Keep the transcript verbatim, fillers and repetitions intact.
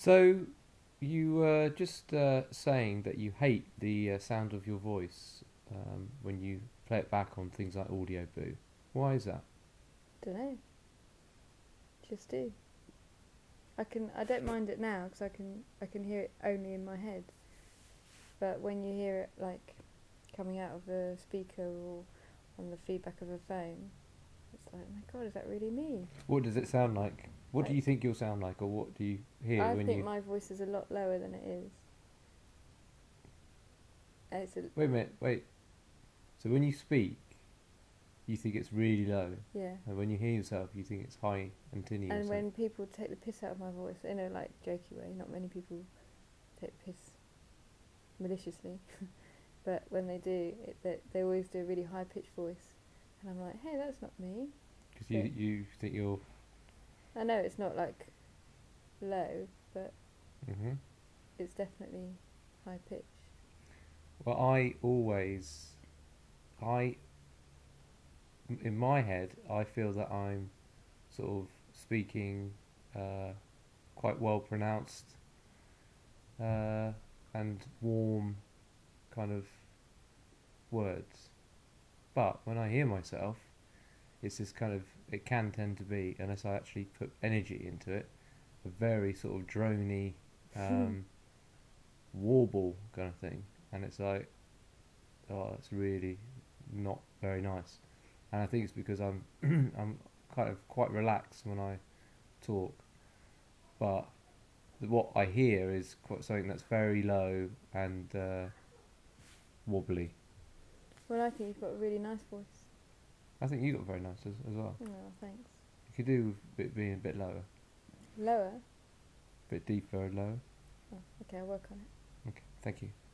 So, you were just uh, saying that you hate the uh, sound of your voice um, when you play it back on things like Audio Boo. Why is that? Don't know. Just do. I can. I don't mind it now because I can. I can hear it only in my head. But when you hear it like coming out of a speaker or on the feedback of a phone, it's like, oh my god, is that really me? What does it sound like? What do Like, you think you'll sound like, or what do you hear I when think you? my voice is a lot lower than it is. And it's a, Wait a minute, wait. So when you speak, you think it's really low, yeah. and when you hear yourself, you think it's high and tinny or And something. when people take the piss out of my voice, in a like jokey way, not many people take the piss maliciously, but when they do, it, they, they always do a really high pitched voice, and I'm like, hey, that's not me. Because But you you think you're. I know it's not like low, but hmm it's definitely high pitched. Well, I always, I in my head, I feel that I'm sort of speaking uh, quite well pronounced uh, and warm kind of words. But when I hear myself, it's this kind of, it can tend to be, unless I actually put energy into it, a very sort of drony um, warble kind of thing. And it's like, oh, it's really not very nice. And I think it's because I'm I'm kind of quite relaxed when I talk, but what I hear is quite something that's very low and uh, wobbly. Well, I think you've got a really nice voice. I think you got very nice as, as well. Oh, thanks. You could do with it being a bit lower, Lower? a bit deeper and lower. Oh, okay, I'll work on it. Okay, thank you.